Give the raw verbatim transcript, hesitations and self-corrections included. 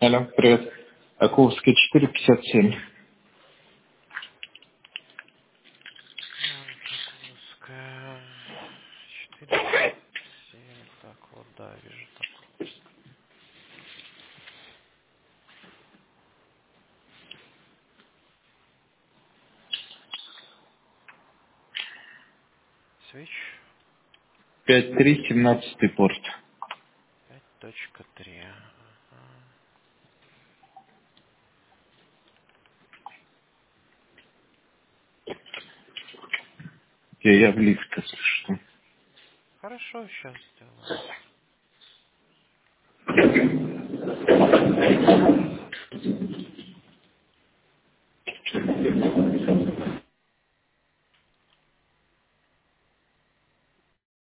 Алло, привет. Аковская четыре пятьдесят семь. Жуковская четыре пятьдесят семь. Так, вот, да, вижу такое. Свич пять три семнадцатый порт. пять точка три. Ага. Я, я в лифт, если что. Хорошо, сейчас сделаю.